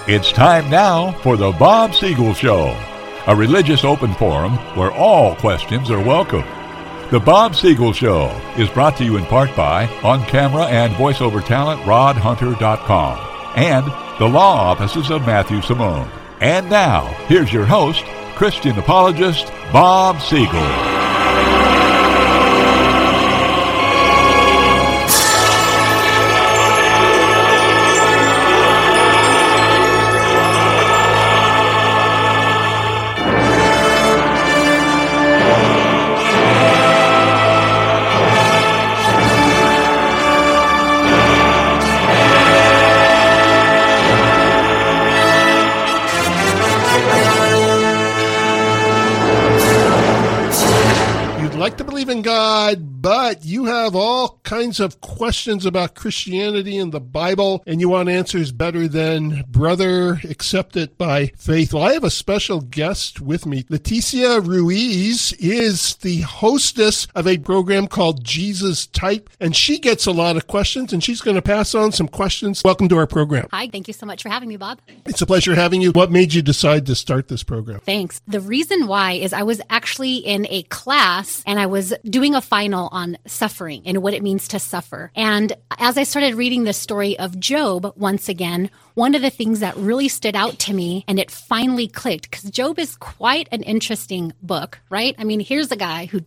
It's time now for the Bob Siegel Show, a religious open forum where all questions are welcome. The Bob Siegel Show is brought to you in part by on-camera and voiceover talent rodhunter.com and the law offices of Matthew Simone. And now, here's your host, Christian apologist Bob Siegel. Like to believe in God, but you have all kinds of questions about Christianity and the Bible, and you want answers better than brother, accept it by faith. Well, I have a special guest with me. Leticia Ruiz is the hostess of a program called Jesus Type, and she gets a lot of questions, and she's going to pass on some questions. Welcome to our program. Hi, thank you so much for having me, Bob. It's a pleasure having you. What made you decide to start this program? Thanks. The reason why is I was actually in a class and I was doing a final on suffering and what it means to suffer. And as I started reading the story of Job once again, one of the things that really stood out to me, and it finally clicked, because Job is quite an interesting book, right? I mean, here's a guy who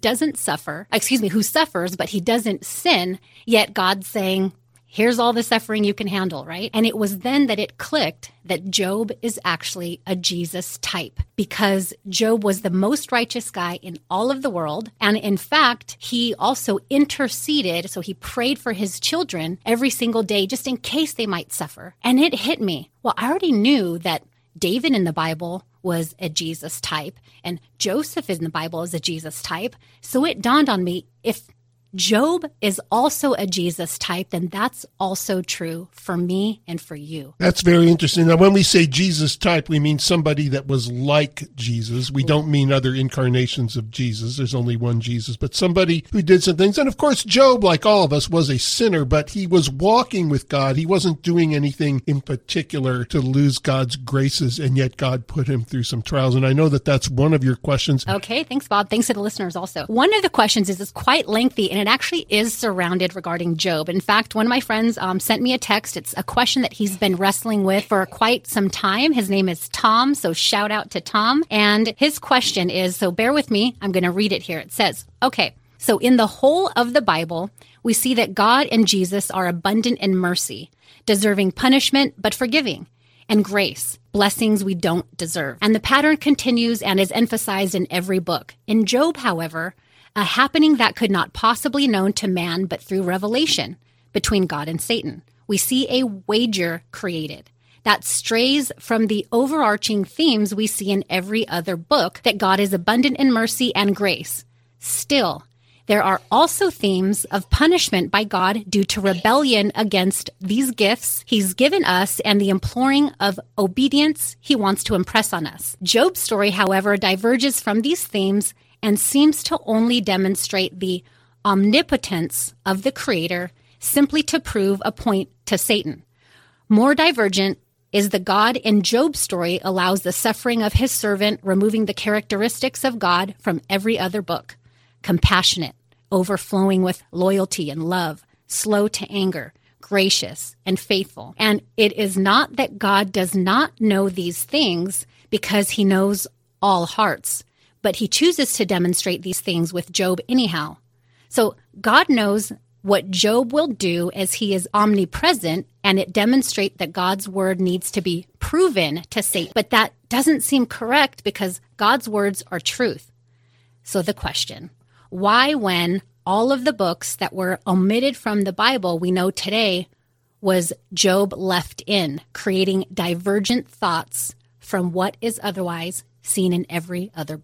who suffers, but he doesn't sin, yet God's saying, here's all the suffering you can handle, right? And it was then that it clicked that Job is actually a Jesus type, because Job was the most righteous guy in all of the world. And in fact, he also interceded. So he prayed for his children every single day, just in case they might suffer. And it hit me. Well, I already knew that David in the Bible was a Jesus type, and Joseph in the Bible is a Jesus type. So it dawned on me, if Job is also a Jesus type, then that's also true for me and for you. That's very interesting. Now, when we say Jesus type, we mean somebody that was like Jesus. We don't mean other incarnations of Jesus. There's only one Jesus, but somebody who did some things. And of course, Job, like all of us, was a sinner, but he was walking with God. He wasn't doing anything in particular to lose God's graces, and yet God put him through some trials. And I know that that's one of your questions. Okay, thanks, Bob. Thanks to the listeners also. One of the questions is quite lengthy, and it actually is surrounded regarding Job. In fact, one of my friends sent me a text. It's a question that he's been wrestling with for quite some time. His name is Tom, so shout out to Tom. And his question is, so bear with me, I'm going to read it here. It says, okay, so in the whole of the Bible, we see that God and Jesus are abundant in mercy, deserving punishment but forgiving, and grace, blessings we don't deserve. And the pattern continues and is emphasized in every book. In Job, however, a happening that could not possibly known to man but through revelation between God and Satan. We see a wager created that strays from the overarching themes we see in every other book, that God is abundant in mercy and grace. Still, there are also themes of punishment by God due to rebellion against these gifts he's given us and the imploring of obedience he wants to impress on us. Job's story, however, diverges from these themes and seems to only demonstrate the omnipotence of the Creator simply to prove a point to Satan. More divergent is the God in Job's story allows the suffering of his servant, removing the characteristics of God from every other book. Compassionate, overflowing with loyalty and love, slow to anger, gracious and faithful. And it is not that God does not know these things, because he knows all hearts, but he chooses to demonstrate these things with Job anyhow. So God knows what Job will do as he is omnipresent, and it demonstrates that God's word needs to be proven to Satan. But that doesn't seem correct, because God's words are truth. So the question, why, when all of the books that were omitted from the Bible we know today, was Job left in, creating divergent thoughts from what is otherwise seen in every other book?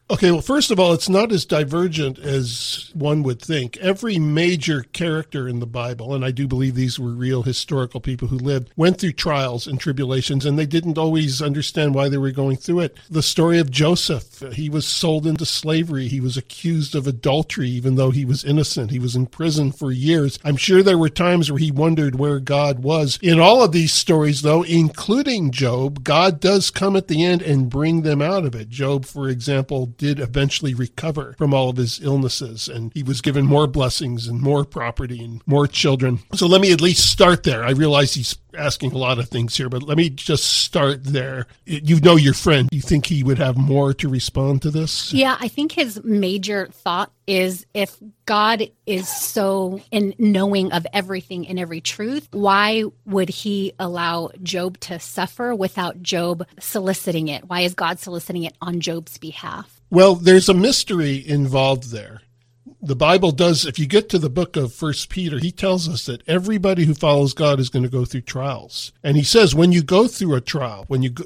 Okay, well, first of all, it's not as divergent as one would think. Every major character in the Bible, and I do believe these were real historical people who lived, went through trials and tribulations, and they didn't always understand why they were going through it. The story of Joseph, he was sold into slavery. He was accused of adultery, even though he was innocent. He was in prison for years. I'm sure there were times where he wondered where God was. In all of these stories, though, including Job, God does come at the end and bring them out of it. Job, for example, did eventually recover from all of his illnesses, and he was given more blessings and more property and more children. So let me at least start there. I realize he's asking a lot of things here, but let me just start there. You know your friend. You think he would have more to respond to this? Yeah, I think his major thought is, if God is so knowing of everything and every truth, why would he allow Job to suffer without Job soliciting it? Why is God soliciting it on Job's behalf? Well, there's a mystery involved there. The Bible does, if you get to the book of 1 Peter, he tells us that everybody who follows God is going to go through trials. And he says, when you go through a trial,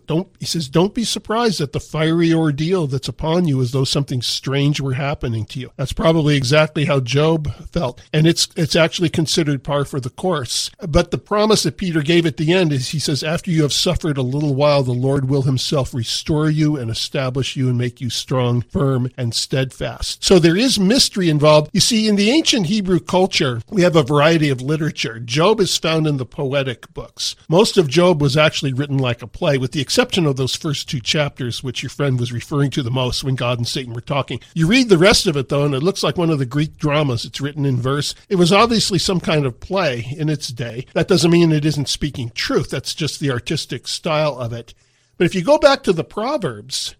don't be surprised at the fiery ordeal that's upon you as though something strange were happening to you. That's probably exactly how Job felt. And it's actually considered par for the course. But the promise that Peter gave at the end is, he says, after you have suffered a little while, the Lord will himself restore you and establish you and make you strong, firm, and steadfast. So there is mystery involved. You see, in the ancient Hebrew culture, we have a variety of literature. Job is found in the poetic books. Most of Job was actually written like a play, with the exception of those first 2 chapters, which your friend was referring to the most when God and Satan were talking. You read the rest of it, though, and it looks like one of the Greek dramas. It's written in verse. It was obviously some kind of play in its day. That doesn't mean it isn't speaking truth. That's just the artistic style of it. But if you go back to the Proverbs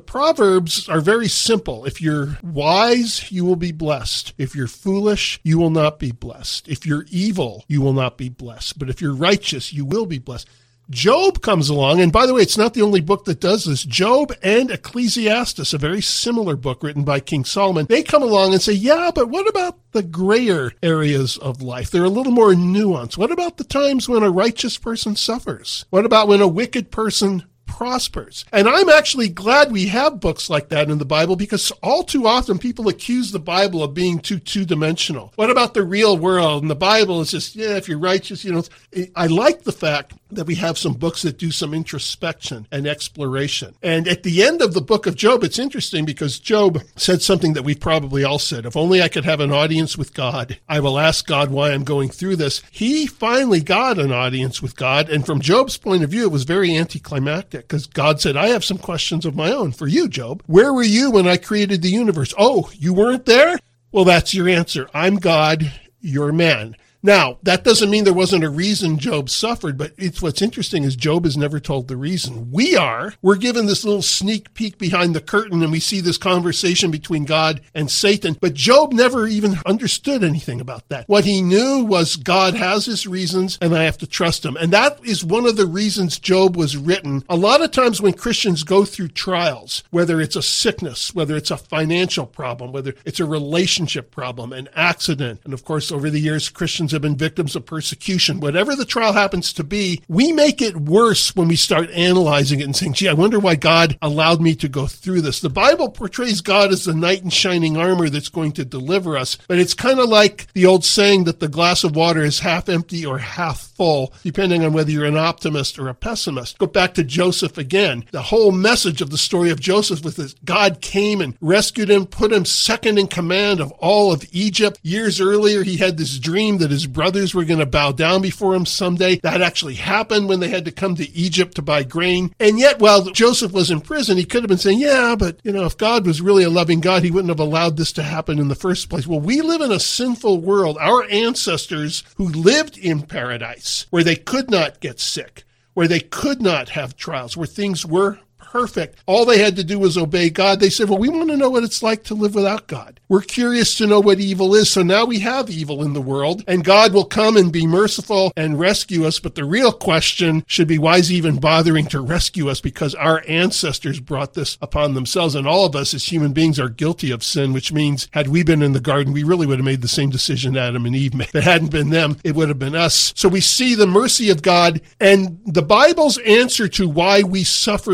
are very simple. If you're wise, you will be blessed. If you're foolish, you will not be blessed. If you're evil, you will not be blessed. But if you're righteous, you will be blessed. Job comes along, and by the way, it's not the only book that does this. Job and Ecclesiastes, a very similar book written by King Solomon, they come along and say, yeah, but what about the grayer areas of life? They're a little more nuanced. What about the times when a righteous person suffers? What about when a wicked person prospers? And I'm actually glad we have books like that in the Bible, because all too often people accuse the Bible of being too two-dimensional. What about the real world? And the Bible is just, if you're righteous, I like the fact that we have some books that do some introspection and exploration. And at the end of the book of Job, it's interesting because Job said something that we've probably all said. If only I could have an audience with God, I will ask God why I'm going through this. He finally got an audience with God. And from Job's point of view, it was very anticlimactic, because God said, I have some questions of my own for you, Job. Where were you when I created the universe? Oh, you weren't there? Well, that's your answer. I'm God, you're man. Now, that doesn't mean there wasn't a reason Job suffered, but what's interesting is Job is never told the reason. We're given this little sneak peek behind the curtain, and we see this conversation between God and Satan, but Job never even understood anything about that. What he knew was God has his reasons, and I have to trust him. And that is one of the reasons Job was written. A lot of times when Christians go through trials, whether it's a sickness, whether it's a financial problem, whether it's a relationship problem, an accident, and of course, over the years, Christians have been victims of persecution. Whatever the trial happens to be, we make it worse when we start analyzing it and saying, gee, I wonder why God allowed me to go through this. The Bible portrays God as the knight in shining armor that's going to deliver us, but it's kind of like the old saying that the glass of water is half empty or half full, depending on whether you're an optimist or a pessimist. Go back to Joseph again. The whole message of the story of Joseph was that God came and rescued him, put him second in command of all of Egypt. Years earlier, he had this dream that his brothers were going to bow down before him someday. That actually happened when they had to come to Egypt to buy grain. And yet, while Joseph was in prison, he could have been saying, yeah, but if God was really a loving God, he wouldn't have allowed this to happen in the first place. Well, we live in a sinful world. Our ancestors who lived in paradise, where they could not get sick, where they could not have trials, where things were perfect. All they had to do was obey God. They said, well, we want to know what it's like to live without God. We're curious to know what evil is. So now we have evil in the world, and God will come and be merciful and rescue us. But the real question should be, why is he even bothering to rescue us? Because our ancestors brought this upon themselves, and all of us as human beings are guilty of sin, which means had we been in the garden, we really would have made the same decision Adam and Eve made. If it hadn't been them, it would have been us. So we see the mercy of God, and the Bible's answer to why we suffer in the world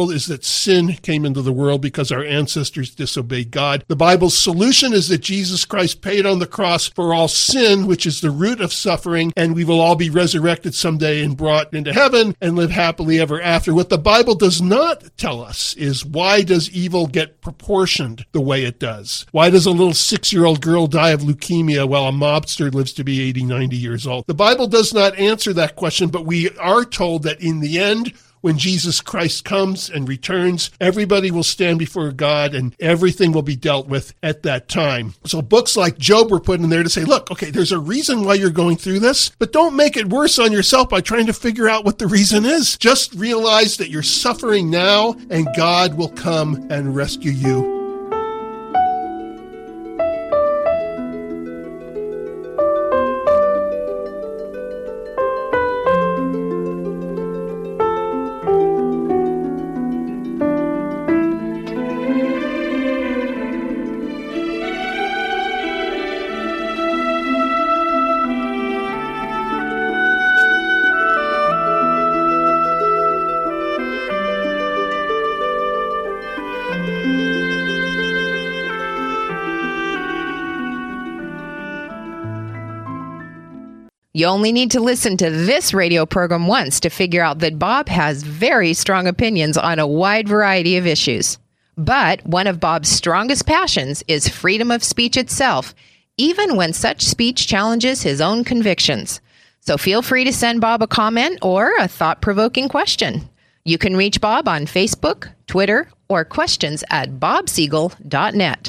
world is that sin came into the world because our ancestors disobeyed God. The Bible's solution is that Jesus Christ paid on the cross for all sin, which is the root of suffering, and we will all be resurrected someday and brought into heaven and live happily ever after. What the Bible does not tell us is, why does evil get proportioned the way it does? Why does a little 6-year-old girl die of leukemia while a mobster lives to be 80, 90 years old? The Bible does not answer that question, but we are told that in the end, when Jesus Christ comes and returns, everybody will stand before God and everything will be dealt with at that time. So books like Job were put in there to say, look, okay, there's a reason why you're going through this, but don't make it worse on yourself by trying to figure out what the reason is. Just realize that you're suffering now and God will come and rescue you. You only need to listen to this radio program once to figure out that Bob has very strong opinions on a wide variety of issues. But one of Bob's strongest passions is freedom of speech itself, even when such speech challenges his own convictions. So feel free to send Bob a comment or a thought-provoking question. You can reach Bob on Facebook, Twitter, or questions@bobsiegel.net.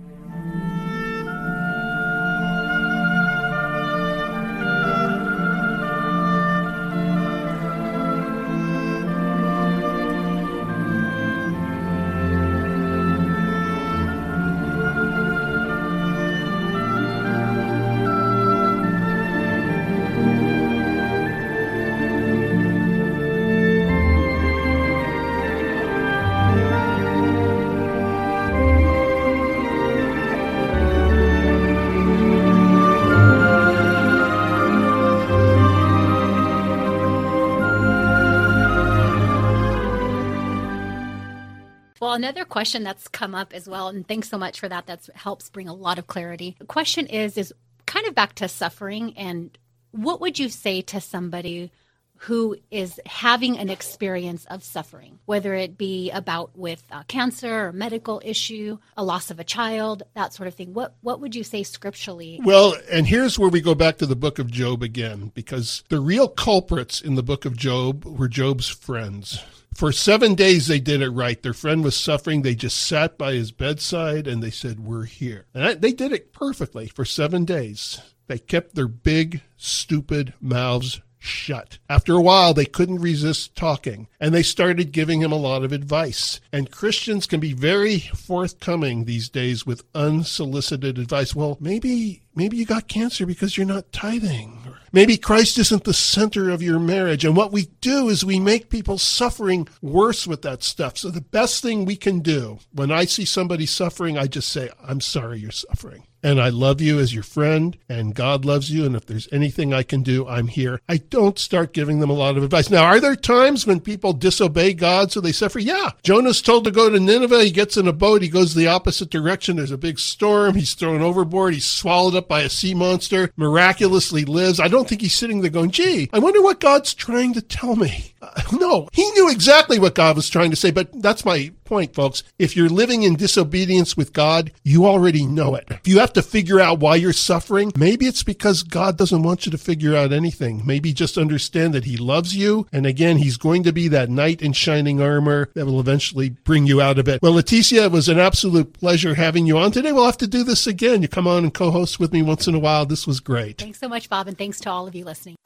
Another question that's come up as well, and thanks so much for that. That helps bring a lot of clarity. The question is kind of back to suffering, and what would you say to somebody who is having an experience of suffering, whether it be with cancer or medical issue, a loss of a child, that sort of thing? What would you say scripturally? Well, and here's where we go back to the book of Job again, because the real culprits in the book of Job were Job's friends. For 7 days, they did it right. Their friend was suffering. They just sat by his bedside and they said, we're here. And they did it perfectly for 7 days. They kept their big, stupid mouths shut. After a while, they couldn't resist talking, and they started giving him a lot of advice. And Christians can be very forthcoming these days with unsolicited advice. Well, maybe you got cancer because you're not tithing. Maybe Christ isn't the center of your marriage. And what we do is we make people suffering worse with that stuff. So the best thing we can do, when I see somebody suffering, I just say, I'm sorry you're suffering. And I love you as your friend, and God loves you, and if there's anything I can do, I'm here. I don't start giving them a lot of advice. Now, are there times when people disobey God so they suffer? Yeah. Jonah's told to go to Nineveh. He gets in a boat. He goes the opposite direction. There's a big storm. He's thrown overboard. He's swallowed up by a sea monster, miraculously lives. I don't think he's sitting there going, gee, I wonder what God's trying to tell me. No, he knew exactly what God was trying to say, but that's my point, folks. If you're living in disobedience with God, you already know it. If you have to figure out why you're suffering, maybe it's because God doesn't want you to figure out anything. Maybe just understand that he loves you, and again, he's going to be that knight in shining armor that will eventually bring you out of it. Well, Leticia, it was an absolute pleasure having you on today. We'll have to do this again. You come on and co-host with me once in a while. This was great. Thanks so much, Bob, and thanks to all of you listening.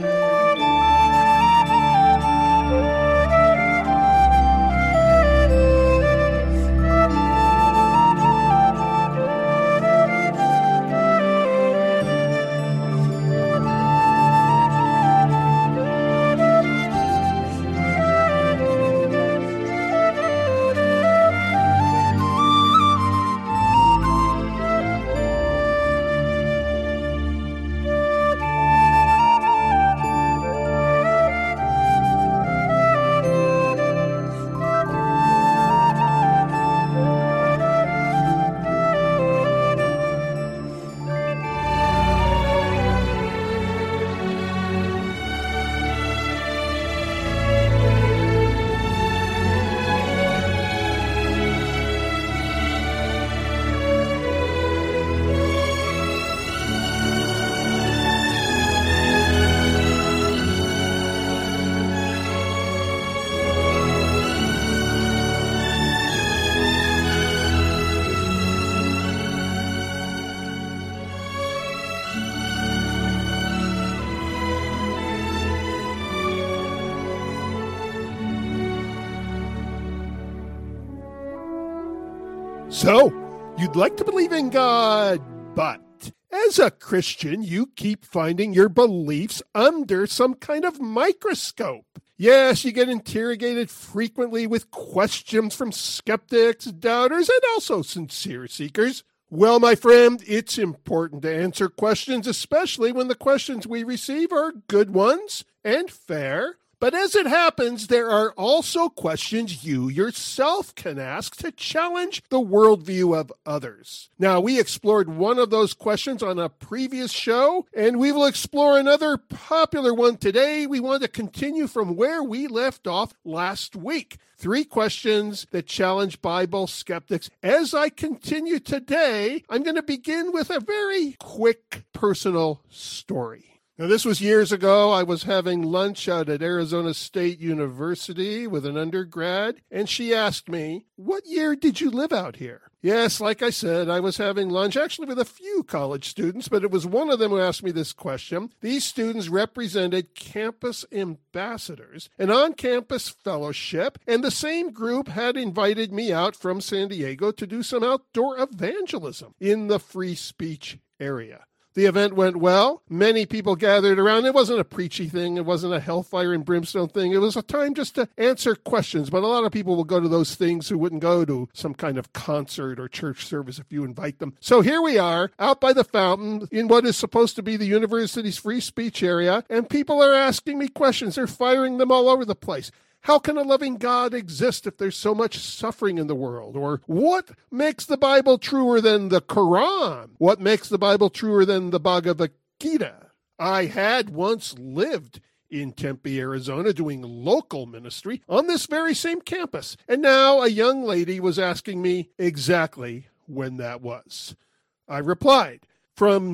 So, you'd like to believe in God, but as a Christian, you keep finding your beliefs under some kind of microscope. Yes, you get interrogated frequently with questions from skeptics, doubters, and also sincere seekers. Well, my friend, it's important to answer questions, especially when the questions we receive are good ones and fair. But as it happens, there are also questions you yourself can ask to challenge the worldview of others. Now, we explored one of those questions on a previous show, and we will explore another popular one today. We want to continue from where we left off last week. 3 questions that challenge Bible skeptics. As I continue today, I'm going to begin with a very quick personal story. Now, this was years ago. I was having lunch out at Arizona State University with an undergrad, and she asked me, "What year did you live out here?" Yes, like I said, I was having lunch actually with a few college students, but it was one of them who asked me this question. These students represented campus ambassadors, an on-campus fellowship, and the same group had invited me out from San Diego to do some outdoor evangelism in the free speech area. The event went well. Many people gathered around. It wasn't a preachy thing. It wasn't a hellfire and brimstone thing. It was a time just to answer questions. But a lot of people will go to those things who wouldn't go to some kind of concert or church service if you invite them. So here we are out by the fountain in what is supposed to be the university's free speech area. And people are asking me questions. They're firing them all over the place. How can a loving God exist if there's so much suffering in the world? Or what makes the Bible truer than the Quran? What makes the Bible truer than the Bhagavad Gita? I had once lived in Tempe, Arizona, doing local ministry on this very same campus. And now a young lady was asking me exactly when that was. I replied, from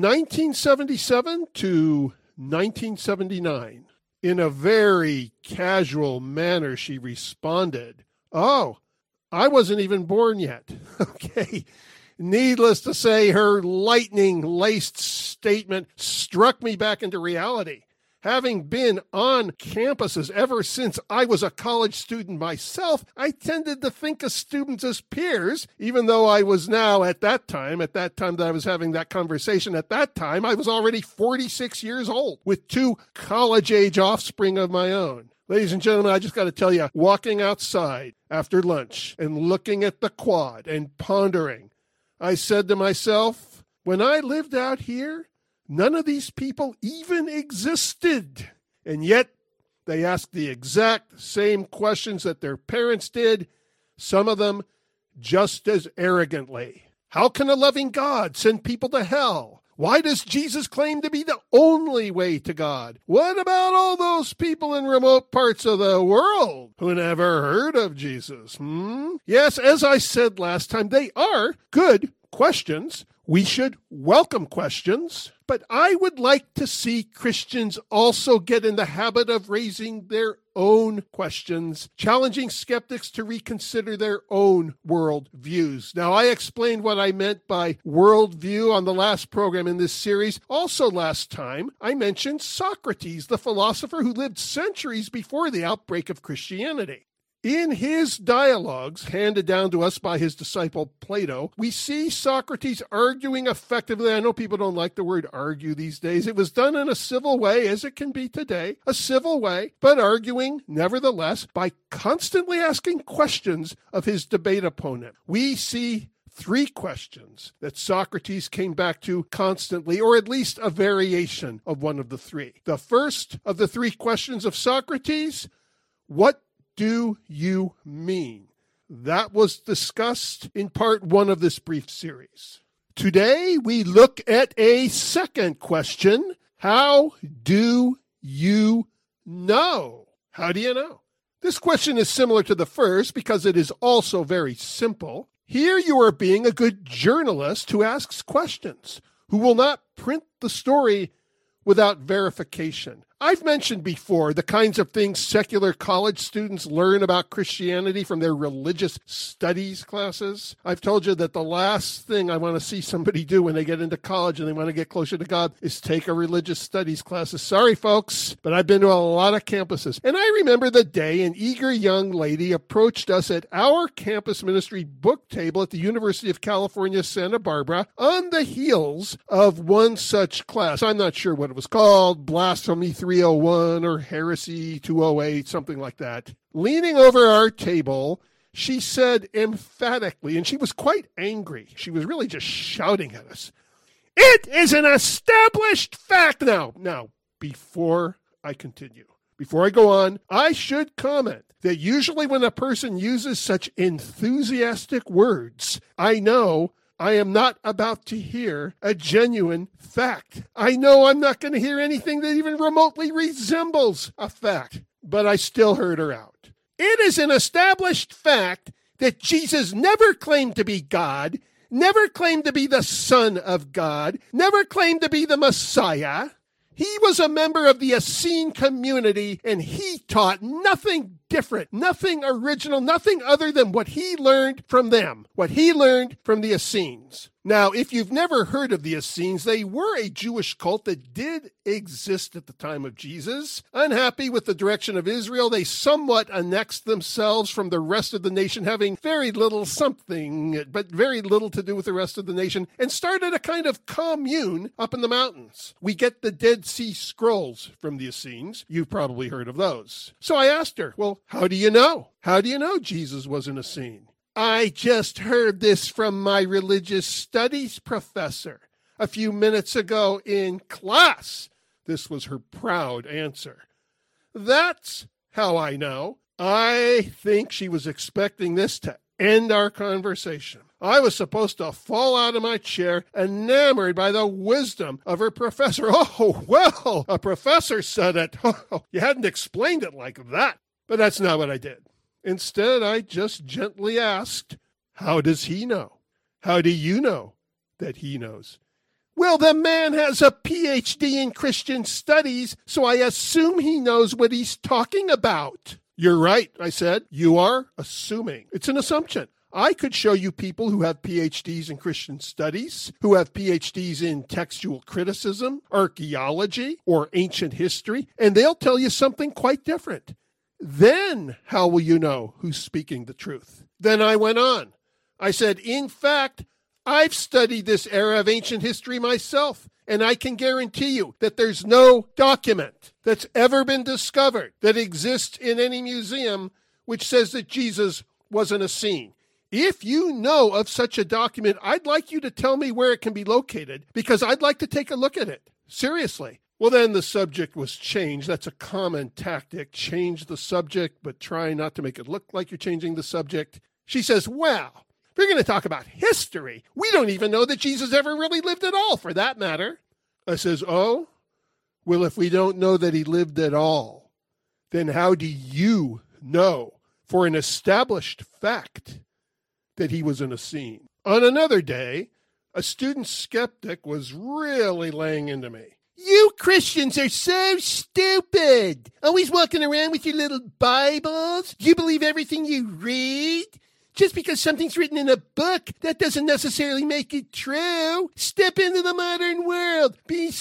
1977 to 1979. In a very casual manner, she responded, "Oh, I wasn't even born yet." Okay. Needless to say, her lightning-laced statement struck me back into reality. Having been on campuses ever since I was a college student myself, I tended to think of students as peers, even though I was now at that time that I was having that conversation, at that time, I was already 46 years old with 2 college-age offspring of my own. Ladies and gentlemen, I just got to tell you, walking outside after lunch and looking at the quad and pondering, I said to myself, when I lived out here, none of these people even existed. And yet, they asked the exact same questions that their parents did, some of them just as arrogantly. How can a loving God send people to hell? Why does Jesus claim to be the only way to God? What about all those people in remote parts of the world who never heard of Jesus? Yes, as I said last time, they are good questions. We should welcome questions, but I would like to see Christians also get in the habit of raising their own questions, challenging skeptics to reconsider their own world views. Now, I explained what I meant by worldview on the last program in this series. Also last time, I mentioned Socrates, the philosopher who lived centuries before the outbreak of Christianity. In his dialogues, handed down to us by his disciple Plato, we see Socrates arguing effectively. I know people don't like the word argue these days. It was done in a civil way, as it can be today, a civil way, but arguing, nevertheless, by constantly asking questions of his debate opponent. We see 3 questions that Socrates came back to constantly, or at least a variation of one of the 3. The first of the 3 questions of Socrates, what do you mean? That was discussed in part 1 of this brief series. Today, we look at a second question. How do you know? How do you know? This question is similar to the first because it is also very simple. Here you are being a good journalist who asks questions, who will not print the story without verification. I've mentioned before the kinds of things secular college students learn about Christianity from their religious studies classes. I've told you that the last thing I want to see somebody do when they get into college and they want to get closer to God is take a religious studies class. Sorry, folks, but I've been to a lot of campuses. And I remember the day an eager young lady approached us at our campus ministry book table at the University of California, Santa Barbara, on the heels of one such class. I'm not sure what it was called, Blasphemy 301 or Heresy 208, something like that. Leaning over our table, she said emphatically, and she was quite angry. She was really just shouting at us, "It is an established fact." Now, before I continue, before I go on, I should comment that usually when a person uses such enthusiastic words, I know I am not about to hear a genuine fact. I know I'm not going to hear anything that even remotely resembles a fact, but I still heard her out. It is an established fact that Jesus never claimed to be God, never claimed to be the Son of God, never claimed to be the Messiah. He was a member of the Essene community, and he taught nothing different, nothing original, nothing other than what he learned from them, what he learned from the Essenes. Now, if you've never heard of the Essenes, they were a Jewish cult that did exist at the time of Jesus. Unhappy with the direction of Israel, they somewhat annexed themselves from the rest of the nation, having very little to do with the rest of the nation, and started a kind of commune up in the mountains. We get the Dead Sea Scrolls from the Essenes. You've probably heard of those. So I asked her, well, how do you know? How do you know Jesus was an Essene? I just heard this from my religious studies professor a few minutes ago in class. This was her proud answer. That's how I know. I think she was expecting this to end our conversation. I was supposed to fall out of my chair, enamored by the wisdom of her professor. Oh, well, a professor said it. Oh, you hadn't explained it like that. But that's not what I did. Instead, I just gently asked, how does he know? How do you know that he knows? Well, the man has a PhD in Christian studies, so I assume he knows what he's talking about. You're right, I said. You are assuming. It's an assumption. I could show you people who have PhDs in Christian studies, who have PhDs in textual criticism, archaeology, or ancient history, and they'll tell you something quite different. Then how will you know who's speaking the truth? Then I went on. I said, in fact, I've studied this era of ancient history myself, and I can guarantee you that there's no document that's ever been discovered that exists in any museum which says that Jesus was an Essene. If you know of such a document, I'd like you to tell me where it can be located, because I'd like to take a look at it. Seriously. Well, then the subject was changed. That's a common tactic. Change the subject, but try not to make it look like you're changing the subject. She says, well, we're going to talk about history. We don't even know that Jesus ever really lived at all, for that matter. I says, oh, well, if we don't know that he lived at all, then how do you know for an established fact that he was an Essene? On another day, a student skeptic was really laying into me. You Christians are so stupid. Always walking around with your little Bibles. Do you believe everything you read? Just because something's written in a book, that doesn't necessarily make it true. Step into the modern world.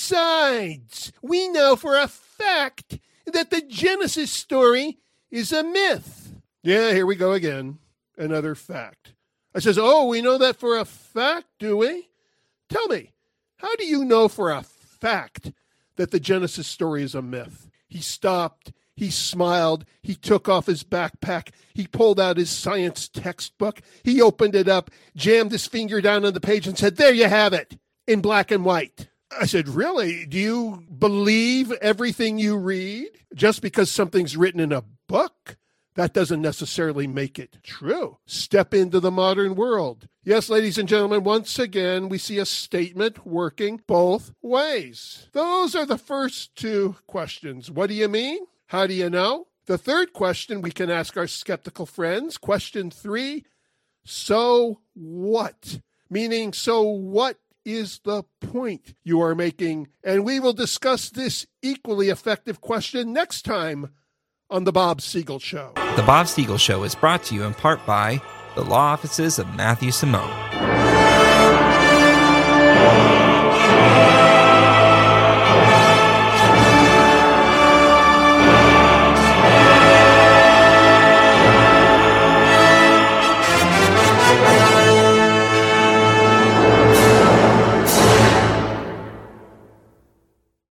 Besides, we know for a fact that the Genesis story is a myth. Yeah, here we go again. Another fact. I says, oh, we know that for a fact, do we? Tell me, how do you know for a fact that the Genesis story is a myth? He stopped. He smiled. He took off his backpack. He pulled out his science textbook. He opened it up, jammed his finger down on the page and said, there you have it, in black and white. I said, really? Do you believe everything you read? Just because something's written in a book, that doesn't necessarily make it true. Step into the modern world. Yes, ladies and gentlemen, once again, we see a statement working both ways. Those are the first two questions. What do you mean? How do you know? The third question we can ask our skeptical friends. Question 3, so what? Meaning, so what is the point you are making? And we will discuss this equally effective question next time on The Bob Siegel Show. The Bob Siegel Show is brought to you in part by the law offices of Matthew Simone.